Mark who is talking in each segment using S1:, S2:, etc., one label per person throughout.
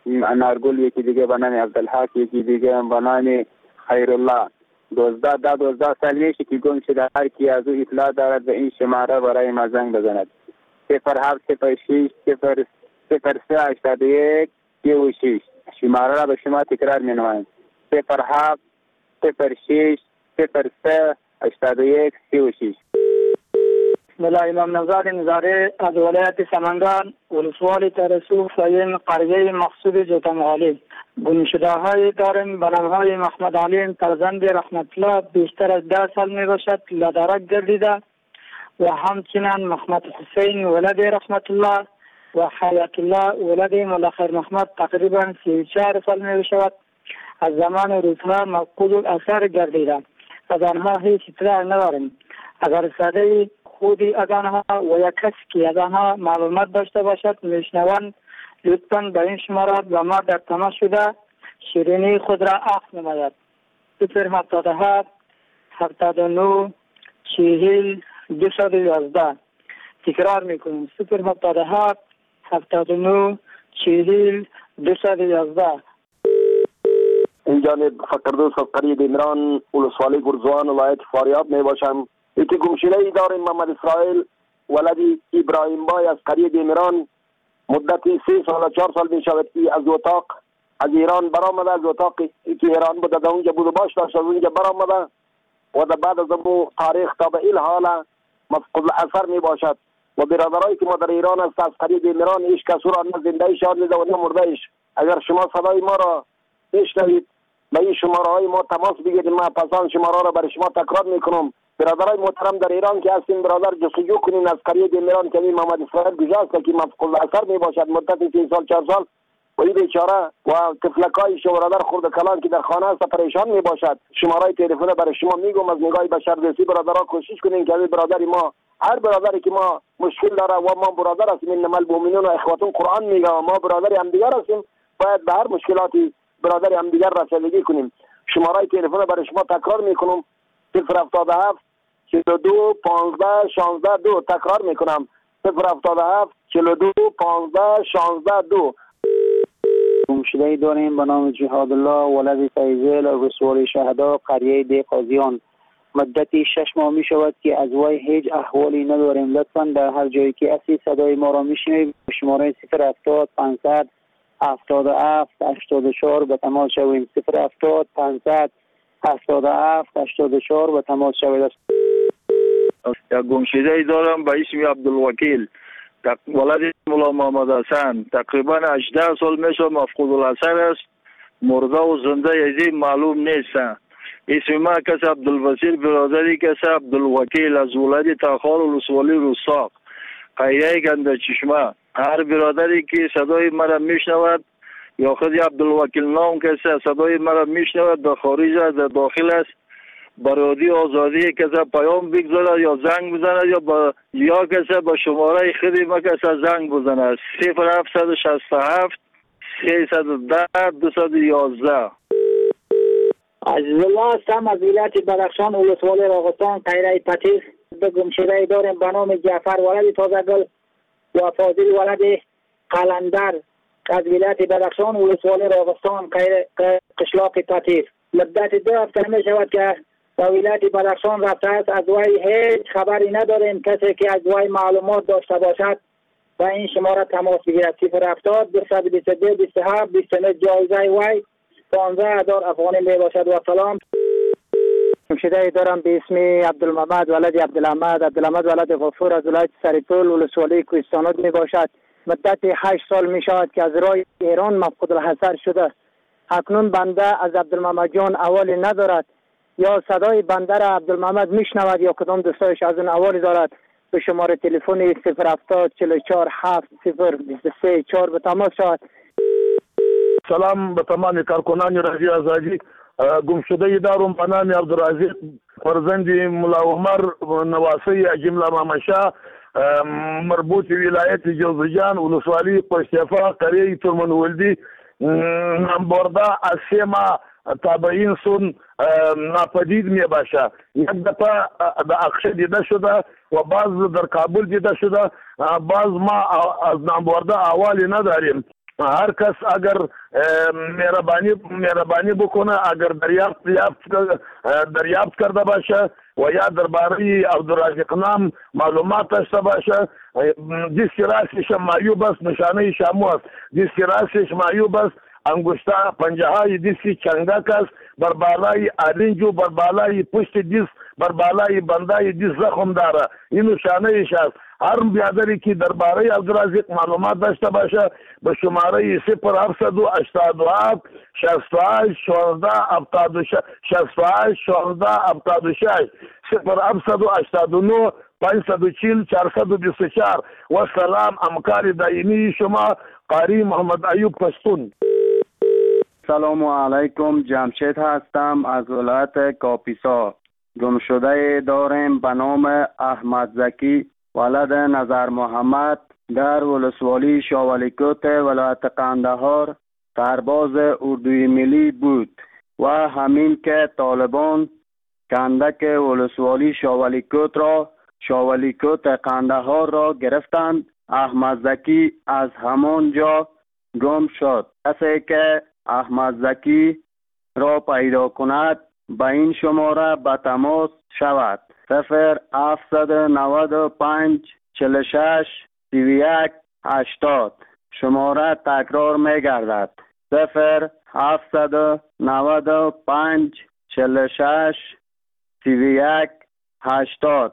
S1: نارگل، یکی دیگه به نام عبدالحق، یکی دیگه به نام خیرالله. 12 سال میشه که گم شده. هر کی از او اطلاع دارد به این شماره برای ما زنگ بزند. 0706 0381 36. شماره را به شما تکرار می نمایم. 0706 0381 36.
S2: ملا امام نوزاد نظاره از ولایت سمنگان، ولسوالی ترسو، سایم قریه مقصود جوتمغالی. گمشده های داریم به نامهای محمد علیم فرزند رحمت الله بیشتر از 10 سال می باشد لدرک گردیده و همچنین محمد حسین ولد رحمت الله و حیات الله ولد ملا خیر محمد تقریبا 34 سال می باشد. از زمان روزها مفقود الاثر گردیده. از آنها هیچ اطلاع نداریم. اگر صدای خودی از آنها و یک کسی که از آنها معلومات داشته باشد میشنوند، لطفاً به این شماره با ما در تماس شده شیرینی خود را عفو نماید. 077 79 40 211. تکرار میکنیم 077 79 40 211.
S3: این جانب فقردوس از قریه دیمران ولسوالی گرزوان ولایت فاریاب می باشم. ایتی گمشده ای داریم محمد اسرائیل ولدی ابراهیم بای از قریه دیمران. مدتی 3 سال 4 سال می شود که از اتاق از ایران برآمده. از اتاقی که ایران بوده در اونجا بود و باش داشت از اونجا برآمده و در بعد از اون تاریخ تا به این حال مفقود الاثر می باشد. و برادرایی که ما در ایران است از قریه دیمران هیچ کس را نه زنده شاد میده و نه مرده ایش. اگر شما صدای ما را بشنوید به این شماره های ما تماس بگیرید. ما پسان شماره را برای شما تکرار میکنم. برادرای محترم در ایران که هستین برادر جستجو کنین از قریه دیمران که محمد اسرائیل گذشته که مفقود الاثر می باشد مدت 3 سال 4 سال و این بیچاره و طفلکای شو برادر خرد کلان که در خانه است پریشان می باشد. شماره تلفن برای شما میگم از نگاه بشردوستی برادرها کوشش کنین که برادر ما هر برادری که ما مشکل داره و ما برادر هستیم انما المؤمنون و اخوتون قرآن میگه و ما برادر هم دیگر هستیم باید به هر مشکلاتی برادر هم دیگر رسیدگی کنیم. شماره تلفن برای شما تکرار میکنم 077 42 15 16 2. تکرار میکنم 077 42 15 16 2.
S1: گمشده داریم به نام جهاد الله ولد فیضل ولسوالی شهدا قریه دیقازیان. مدتی 6 ماه می شود که از وی هیچ احوالی نداریم. لطفاً در هر جایی که هستی صدای ما را میشنوید شماره 070 500 77 84 به تماس شویم. 070 500 77 84 به تماس شوید.
S4: یک گمشده ای دارم به اسم عبدالوکیل ولد مولا محمد حسن. تقریبا 18 سال میشه مفقود الاثر است. مرده و زنده یزی معلوم نیست. اسم ما کس عبدالوسیل برادری کس عبدالوکیل از ولد تاخار ولسوالی رستاق قریه گنده چشمه. هر برادری که صدای مرا میشنود یا خود عبدالوکیل نام کسی صدای مرا میشنود در خارج در داخل است برادی آزادی کسی پیام بگذارد یا زنگ بزند یا کسی به شماره خودی ما کسی زنگ بزند 0767 310 211.
S2: عزیز الله هستم از ولایت بدخشان ولسوالی راغستان قریه پتیس. به گمشده داریم به نام جعفر ولد تازگل و فاضل ولد قلندر از ولایت بدخشان ولسوالی راغستان قشلاق پتیس. مدت 2 هفته می شود که به ولایت بدخشان رفته است. از وی هیچ خبری نداریم. کسی که از وی معلومات داشته باشد و این شماره تماس بگیرد 070 222 27 29. جایزه وی 15000 افغانی می باشد. و سلام.
S1: گمشده دارم به اسم عبدالمحمد ولد عبدالحمد ولد غفور از ولایت سریپول ولسوالی کوهستانات می باشد. مدت 8 سال می شود که از راه ایران مفقود الاثر شده. اکنون بنده از عبدالمحمد جان اوالی ندارد. یا صدای بنده را عبدالمحمد میشنود یا کدام دوستایش از اون اوالی دارد. به شماره تلفن 070 44 7 0 23 4 به تماس شود.
S5: سلام به تمام کارکنان رادیو آزادی. گمشده دارم به نام عبدالعزیز فرزند ملا عمر نواسی جمله مامشا مربوط ولایت جوزجان ولسوالی پشتیفا قریه ترمن ولدی نامبرده از 3 ماه تابعین سون ناپدید می باشه. یک دفعه در اقشه دیده شده و بعض در کابل دیده شده. بعض ما از نامبرده احوالی نداریم. هر کس اگر مهربانی بکنه، اگر دریافت کرده باشه و یا درباره عبدالرازق نام معلومات داشته باشه، دیسک راستش معیوب است، نشانه شامو است، دیسک راستش معیوب است، انگشته پنجه های دیسک چنگک است، بر بالای آرنجو، بر بالای پشت دیسک، بر بالای بندای دیسک زخم داره. این نشانه است. هر بیادری که درباره عبدالرازق معلومات داشته باشه به شماره 0787 68 16 76 0789 540 424. و سلام، همکار دائمی شما قاری محمد ایوب پشتون.
S6: سلام علیکم، جمشید هستم از ولایت کاپیسا. گمشده داریم به نام احمد زکی ولد نظر محمد در ولسوالی شاولیکوت ولایت قندهار سرباز اردوی ملی بود و همین که طالبان کندک ولسوالی شاولیکوت قندهار را گرفتند، احمد زکی از همان جا گم شد. کسی که احمد زکی را پیدا کند به این شماره به تماس شود: 0795 46 31 80. شماره تکرار می گردد: 0795 46 31 80.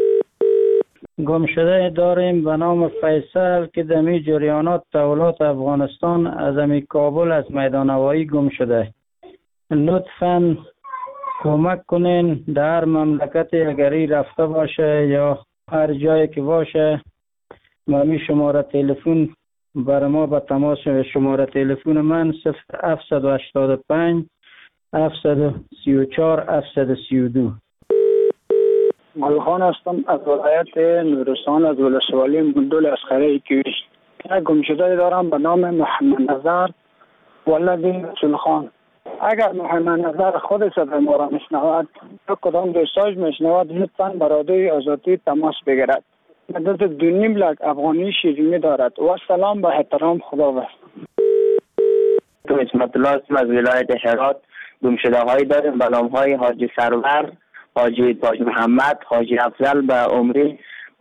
S7: گمشده داریم به نام فیصل که دمی جریانات تولات افغانستان از امی کابل از میدان هوایی گم شده. لطفاً کمک کنین در مملکت اگری رفته باشه یا هر جایی که باشه مامی شماره تلفن برای ما به تماس. شماره تلفن من 0785 734 732.
S2: ملخان هستم از ولایت نورستان از ولسوالی مندول اسخره کیوش. یک گمشده دارم به نام محمد نظر ولد رسول خان. اگر محمد نظر خودش از ما را میشنود یا کدام دوستاش میشنود لطفاً برادوی آزادی تماس بگیرد. مدت 2.5 لک افغانی شیرینی دارد. و سلام به احترام، خدا بست.
S8: تو اسمت الله هستم از ولایت هرات. گمشده هایی داریم به نام های حاجی سرور، حاجی تاج محمد، حاجی افضل به عمر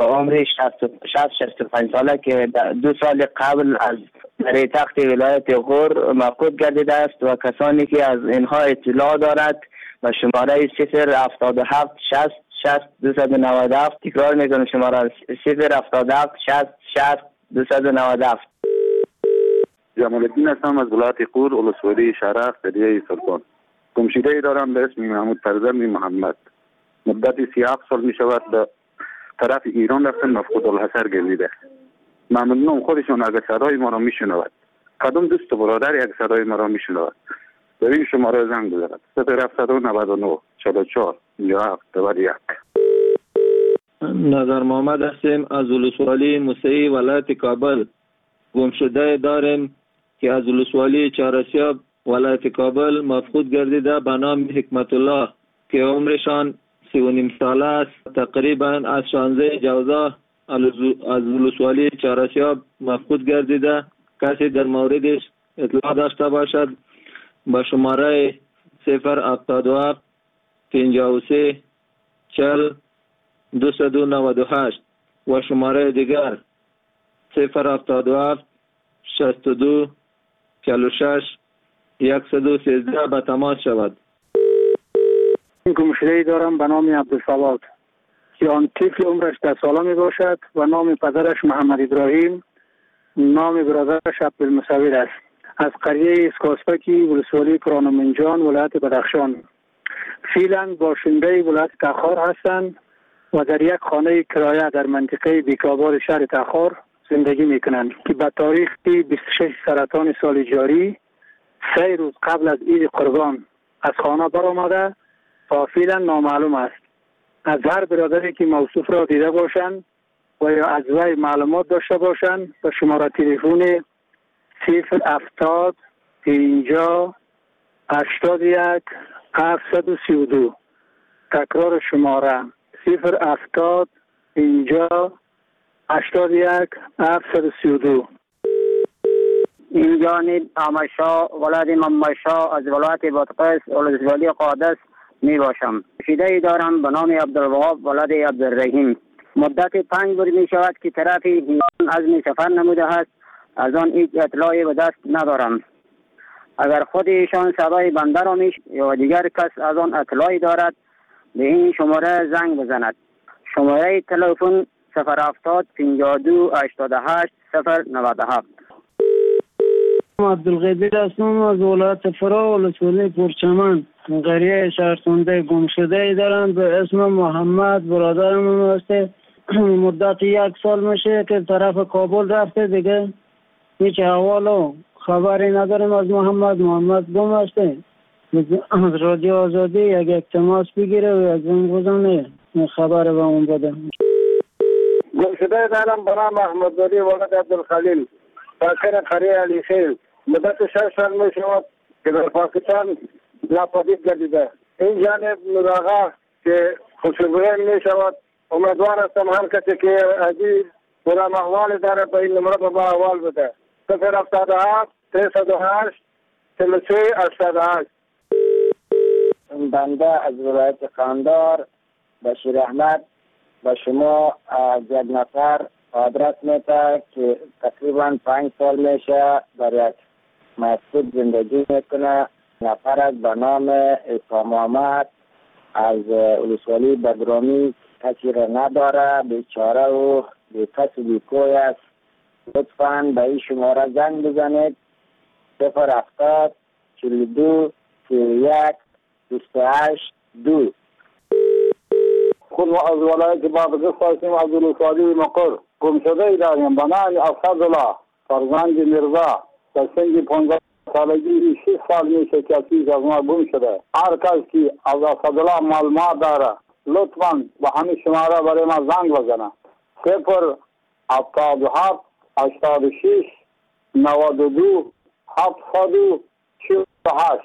S8: 65 ساله که 2 سال قبل از در تخت ولایت غور مفقود گردیده است و کسانی که از اینها اطلاع دارد و شماره 077 60 60 297. تکرار میکنم: شماره 077 60 60 297.
S9: جمال الدین هستم از ولایت غور ولسوالی شرق قریه سلطان. گمشده دارم به اسم محمود فرزند محمد. مدت 37 سال می شود به طرف ایران رفتن، مفقود الحصر گردیده. ممنونم خودشون اگر صدای ما را می شنود، کدام دوست و برادر یک صدای ما را می شنود در این شماره زنگ بزند: 0799 44 57 91.
S4: نظر محمد هستیم از ولسوالی موسعی ولایت کابل. گمشده داریم که از ولسوالی چهارسیاب ولایت کابل مفقود گردیده به نام حکمت الله که عمرشان 3.5 ساله است. تقریبا از 16 جوزا از ولسوالی چهارسیاب مفقود گردیده. کسی در موردش اطلاع داشته باشد با شماره 077 53 40 298 و شماره دیگر 077 62 46 113 به تماس شود.
S2: گمشده‌ای دارم به نام عبدالصواد که آن طفل عمرش 10 ساله می باشد و نام پدرش محمد ابراهیم، نام برادرش عبدالمصور است. از قریه اسکاسپکی ولسوالی کرانمنجان ولایت بدخشان. فعلا باشنده ولایت تخار هستند و در یک خانه کرایه در منطقه بیکابار شهر تخار زندگی می کنند که به تاریخ 26 سرطان سال جاری 3 روز قبل از عید قربان از خانه برآمده و فعلا نامعلوم است. از هر برادری که موصوف را دیده باشند و یا از وی معلومات داشته باشند به شماره تلفن 070 50 81 732. تکرار شماره 070 50 81 732.
S7: این جانب آمشا ولد ممشا از ولایت بادغیس ولسوالی قادس می باشم. گمشده دارم به نام عبدالوهاب ولد عبدالرحیم. مدت 5 روز می شود که طرف ایران عزم سفر نموده است. از آن هیچ اطلاعی به دست ندارم. اگر خود ایشان صدای بنده را یا دیگر کس از آن اطلاعی دارد به این شماره زنگ بزند. شماره تلفن 070 52 88 097.
S2: عبدالقدیر هستم از ولایت فرا ولسوالی پرچمن. قریه شهرسنده گمشده دارم به اسم محمد. برادرم هسته. مدت 1 سال میشه که طرف کابل رفته دیگه هیچ احوال و خبری نداریم از محمد گم هسته. از رادیو آزادی یک تماس بگیره و یک زنگ بزنه خبر به اون بده.
S5: گمشده دارم به نام احمدزاده ولد عبدالخلیل ساکن قریه علی خیل. مدت 6 سال می شود که در پاکستان ناپدید گردیده. این جانب مراغه که خوشبویه می شود. امیدوار هستم هر کسی که عزیز برام احوال داره به این نمره به احوال بده. 077 308 43 88.
S1: بنده از ولایت قندار بشیر احمد به شما از یک نفر آدرس میده که تقریبا 5 سال میشه در یک مسجد زندگی میکنه. نفر از به نام عیسی محمد از ولسوالی بدرامی کسی را نداره، بیچاره و بیکس و بیکوی است. لطفاً به این شماره زنگ بزنید 070 42 31 28 2.
S5: خود از ولایت بادغیس هستیم از ولسوالی مقر. گمشده داریم به نام اسدالله فرزند میرزا در سن 15 سالگی 6 سال میشه که از ما گم شده. هر کس که از اسدالله معلومات داره لطفاً به همین شماره برای ما زنگ بزنه 077 86 92 748.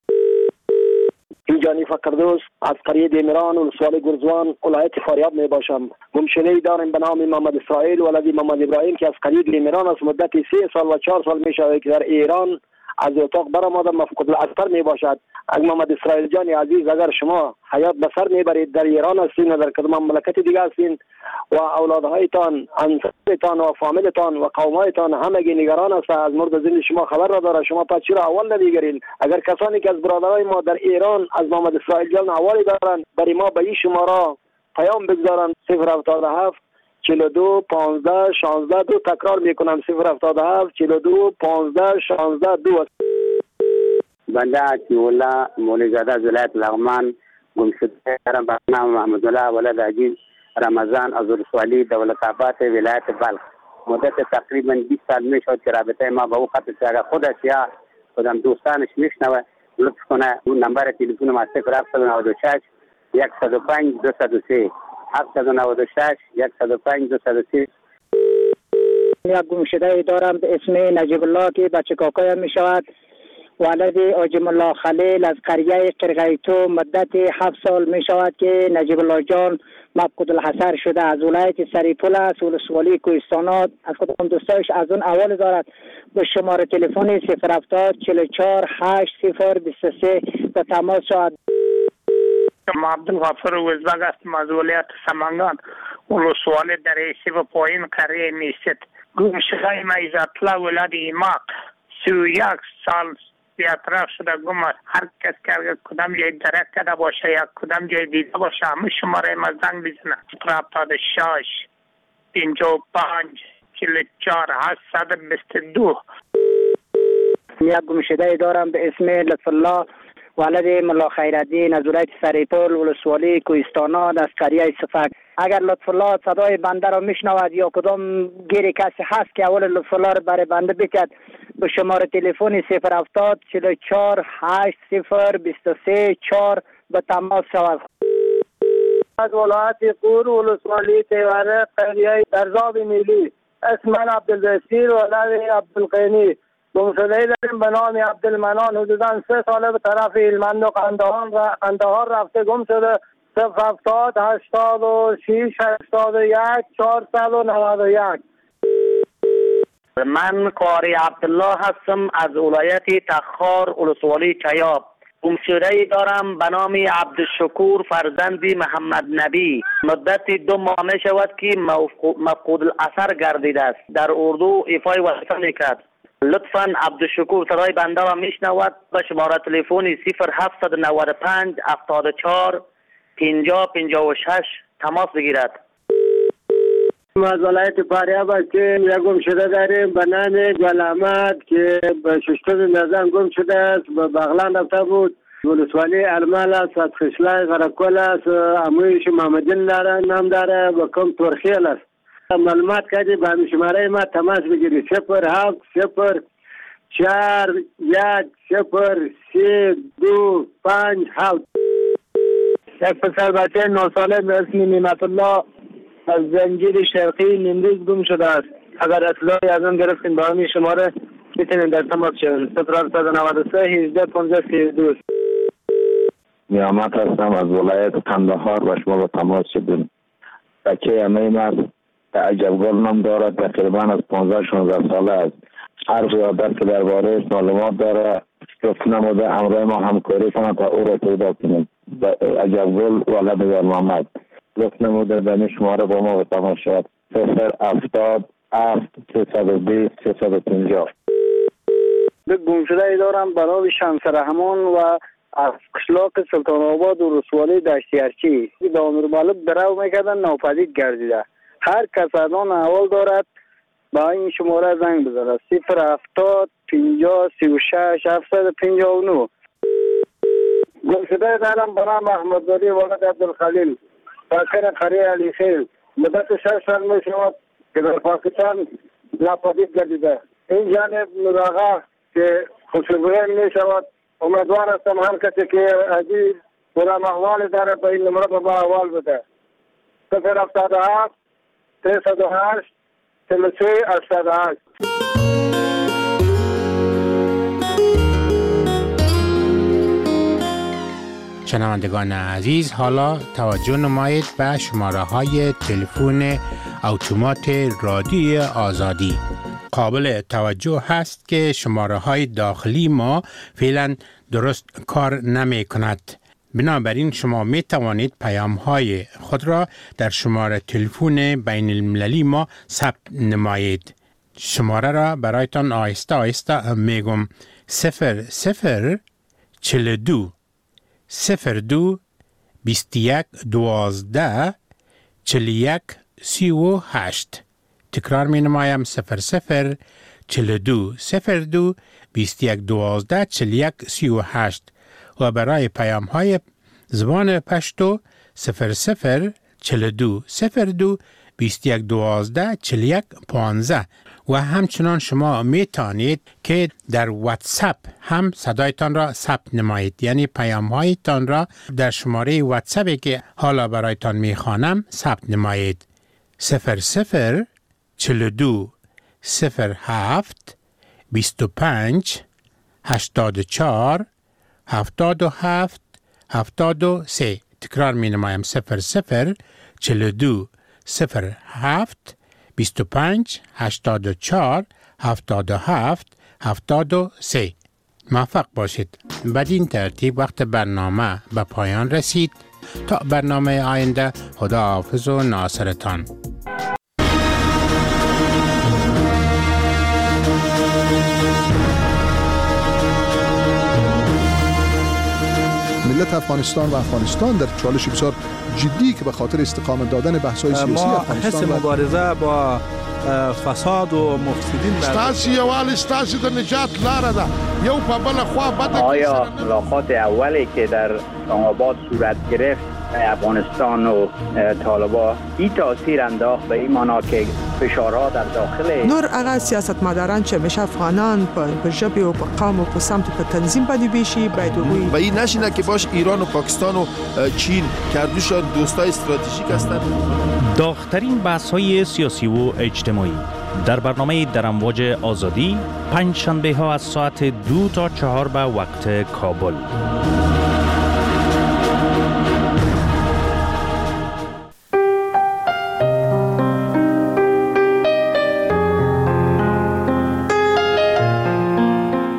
S3: جانی فقردوس از قریه دیمران ولسوالی گرزوان ولایت فاریاب می باشم. گمشده داریم به نام محمد اسرائیل ولد محمد ابراهیم که از قریه دیمران است. مدت 3 سال و 4 سال می شود که در ایران از اتاق برآمده مفقود الاثر می باشد. از محمد اسرائیل جان عزیز اگر شما حیات به سر میبرید در ایران هستین و در کدام مملکت دیگه هستین و اولادهایتان انصارتان و فامیلتان و قومایتان همگی نگران است از مورد زندگی شما خبر را داره، شما پس چرا اول نمیگیرین؟ اگر کسانی که از برادرای ما در ایران از محمد اسرائیل جان احوالی دارن برای ما به این شماره پیام بگذارن 077 42 15 16 2. تکرار میکنم 077 42 15 16 2.
S10: بنده عطی‌الله مولوی‌زاده از ولایت لغمان گمشده دارم به نام محمدالله ولد عزیز رمضان از ولسوالی دولت‌آباد ولایت بلخ. مدت تقریبا 20 سال میشد که رابطه ما با او قطع شده. اگر خودش یا خودم دوستانش میشنوه لطف کنه اون نمبر تلفن ما 0796 105 203 796 105 203.
S1: یک گمشده دارم به اسم نجیب الله که بچه کاکایم می شود. ولد آجم الله خلیل از قریه قرغیتو. مدت 7 سال می شود که نجیب الله جان مفقود الحصر شده. از ولایت سریپول است ولسوالی کوهستانات. از کدام دوستایش از اون اول دارد به شماره تلفن 070 44 80 23 به تماس شود.
S11: ما عبدالغفور وزبگ هستم از ولایت سمنگان ولسوالی در ایسی و پایین قریه میست. گمشده ما عزت‌الله ولد ایماق 31 سال بی‌اطراف شده گم است. هر کس که کدام جای درک کرده باشه یا کدام جای دیده باشه همه شماره ما زنگ بزنه 76 55 44 822.
S1: یک گمشده دارم به اسم لطف الله ولد ملا خیرالدین از ولایت سریپول ولسوالی کوهستانات از قریه صفک. اگر لطف الله صدای بنده را میشنود یا کدام گیری کسی هست که اول لطف الله را برای بنده بکد به شماره تلفن 070 44 80 23 4 به تماس شود.
S2: از ولایت قور ولسوالی تیوره قریه درزاب میلی. اسم من عبدالبصیر ولد عبدالقینی. گمشده داریم به نام عبدالمنان. حدوداً 3 ساله به طرف هلمند و قندهار رفته گم شده. 070 86 81 491.
S8: من قاری عبدالله هستم از ولایت تخار ولسوالی چیاب. گمشده‌ای دارم به نام عبدالشکور فرزند محمد نبی. مدت 2 ماه می شود که مفقود الاثر گردیده است. در اردو ایفای وظیفه میکرد. لطفاً عبدالشکور صدای بنده را میشنود به شماره تلفن 0795 74 50 56 تماس بگیرد.
S12: ما از ولایت فاریاب هستیم. یک گمشده داریم به نام گل احمد که به 6 نظام گم شده است. به بغلان رفته بود. ولسوالی ارمال است، از خشلای غرقل است، امویش محمدین نام داره و کم ترخیل است. معلومات کردی به همین شماره ما تماس بگیری 07 0 4 1 0 3 2 5 7.
S2: یک پسر بچه 9 ساله به اسم نعمت الله از زنجیر شرقی نیمروز گم شده است. اگر اطلاعی از آن گرفتین با همین شماره میتونین در تماس شوید. 0793 18 15 32.
S13: نیامت هستم از ولایت قندهار و شما با تماس شدیم. بچه امیم است، عجبگل نام دارد، تقریبا از 15-16 ساله است. حرف یادت که درباره معلومات داره گفت نموده امروز ما همکاری کنند تا او را پیدا کنیم. عجبگل ولد در محمد گفت نموده به شماره با ما با تماس شد 070 320 350.
S2: گمشده ای دارم برای شمس رحمان و از قشلاق سلطان آباد و رسوالی دشتیارچی به امیر مالک درو میکردن ناپدید گردیده. هر کس از آن احوال دارد با این شماره زنگ بزنه 070 50 36 759.
S12: گمشده دارم به نام احمدزاده ولد عبدالخلیل ساکن قریه علی خیل. مدت 6 سال می شود که در پاکستان ناپدید گردیده. این جانب نوراغا که خوشبوین می شود. امیدوار هستم هر کسی که عزیز برام احوال داره به این نمره با احوال بده. 077 308 33 88.
S14: شنوندگان عزیز، حالا توجه نمایید به شماره های تلفن اتومات رادیوی آزادی. قابل توجه هست که شماره های داخلی ما فعلا درست کار نمی کند. بنابراین شما می توانید پیام های خود را در شماره تلفن بین المللی ما ثبت نمایید. شماره را برایتان آهسته آهسته میگم 0042 02 21 12 41 38. تکرار می نمایم 0042 02 21 12 41 38 و برای پیام های زبان پشتو 0042 02 21 12 41 15. و همچنان شما می توانید که در واتساپ هم صدایتان را ثبت نمایید، یعنی پیام هایتان را در شماره واتساپی که حالا برایتان می خوانم ثبت نمایید 0042 07 25 84 77 73. تکرار می نمایم 0042 07 25 84 77 73. موفق باشید. بدین ترتیب وقت برنامه به پایان رسید. تا برنامه آینده، خدا حافظ و ناصرتان.
S15: ملت افغانستان و افغانستان در چالش بسیار جدی که به خاطر استقامت دادن بحث‌های سیاسی افغانستان
S16: ما حس مبارزه با فساد و مفسدین
S5: ستاسي یوال ستاسي د نجات لاره ده یو په بل خوا بده.
S10: آیا ملاقات اولی که در آباد صورت گرفت افغانستان و طالبان این تاثیر انداخت به این معنا که فشارها در داخل
S17: نور هغه سیاستمداران چې همیشه افغانان په ژبه او په قوم او په سمت په تنظیم باندې بیشي باید وي
S15: و این نشینه که باش ایران و پاکستان و چین کردوشان دوستای استراتژیک هستند.
S18: داغ‌ترین بحث‌های سیاسی و اجتماعی در برنامه در امواج آزادی پنج شنبه ها از ساعت 2 تا 4 به وقت کابل.